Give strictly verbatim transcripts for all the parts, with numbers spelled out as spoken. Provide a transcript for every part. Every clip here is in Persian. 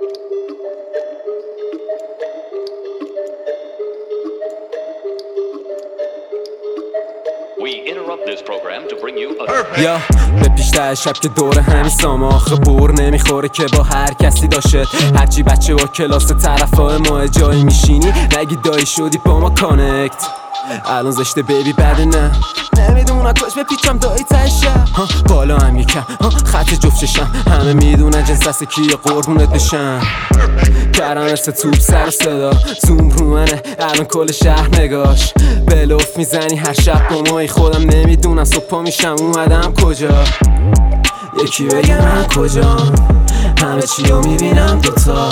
یا به پیشتر شب که دور همین سام آخه بور نمیخوره که با هر کسی داشت. هرچی بچه با کلاس طرف های ما جایی میشینی نگی دایی شدی با ما کانکت. الان زشته بیبی بده نه نمیدونم کاش بپیچم دایی تشه ها بالا هم یکم ها خط جفت چشم همه میدونن جنس دست کیه قربونت بشم. کردم مثل توپ سر صدا زوم رو منه الان کل شهر نگاش بلوف میزنی هر شب با مایی خودم نمیدونم صبح میشم اومدم کجا. یکی بگه من کجا همه چیو میبینم دوتا.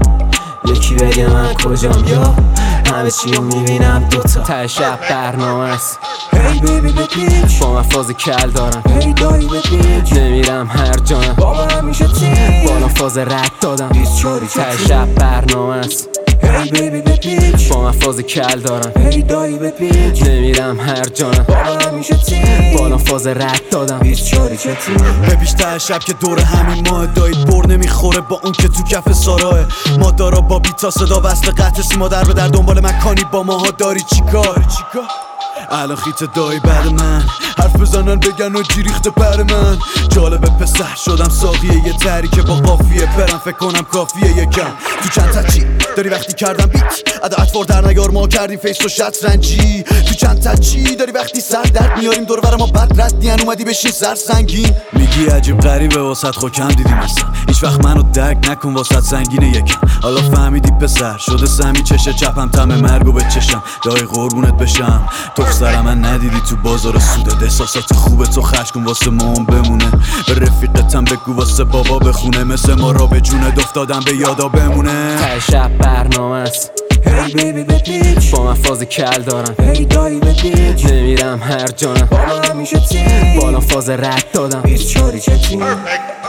یکی بگه من کجام یا همه چیو میبینم دوتا. ته شب برنامه است هی بیبی بپیچ با من فاز کل دارم هی دایی بپیچ نمیرم هر جانم بابا همیشه تیم بالا فاز رد دادم ته شب برنامه است هی بیبی بپیچ با من فاز کل دارم هی دایی بپیچ نمیرم هر جانم بابا همیشه تیم بالا فاز رد دادم بپیش ته شب که دور همین ماه دایی بر نمیخوره با اون که تو کف ساراه ما دارا با بیتا صدا وصل قطع سیما در به در دنبال مکانی با ماها داری چیکار الان خیت دایی بعد من حرف بزنن بگن و جیریخت پر من جالبه پسر شدم ساقیه یه تری که با قافیه برم فکر کنم کافیه یکم تو چند تا چی داری وقتی کردم بیت ادا اطوار در نیار ما کردیم فیس و شطرنجی تو چند تا چی داری وقتی سر درد میاریم دور بر ما بد رد نیان اومدی بشین سر سنگین میگی عجیب غریبه واسط خو کم دیدی مثلا هیچ وقت منو دگ نکن واسط سنگینه یکم حالا فهمیدی پسر شده سمی چشه چپم تم مرگو بچشم دایی قربونت بشم تو سر من ندیدی تو بازار سوده احساسات خوبه تو خرج کن واسه مام بمونه به رفیقتم بگو واسه بابا بخونه مثل ما را به جونت افتادم به یادا بمونه. ته شب برنامه است هی بیبی بپیچ با من فاز کل دارم هی دایی بپیچ نمیرم هر جانم بابا همیشه تیم بالا فاز رد دادم بیست چاری چه تیم